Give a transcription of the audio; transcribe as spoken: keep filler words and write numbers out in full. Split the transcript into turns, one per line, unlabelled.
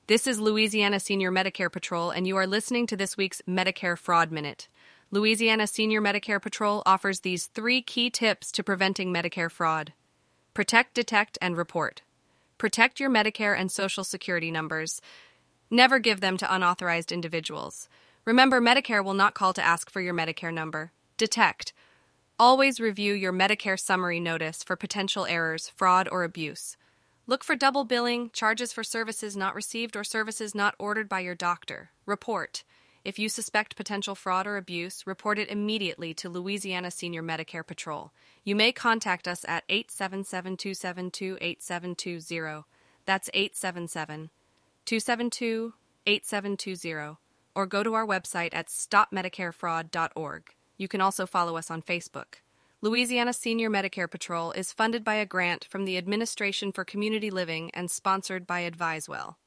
This is Louisiana Senior Medicare Patrol, and you are listening to this week's Medicare Fraud Minute. Louisiana Senior Medicare Patrol offers these three key tips to preventing Medicare fraud. Protect, detect, and report. Protect your Medicare and Social Security numbers. Never give them to unauthorized individuals. Remember, Medicare will not call to ask for your Medicare number. Detect. Always review your Medicare summary notice for potential errors, fraud, or abuse. Look for double billing, charges for services not received, or services not ordered by your doctor. Report. If you suspect potential fraud or abuse, report it immediately to Louisiana Senior Medicare Patrol. You may contact us at eight seven seven, two seven two, eight seven two zero. That's eight seven seven, two seven two, eight seven two zero. Or go to our website at stop medicare fraud dot org. You can also follow us on Facebook. Louisiana Senior Medicare Patrol is funded by a grant from the Administration for Community Living and sponsored by AdviseWell.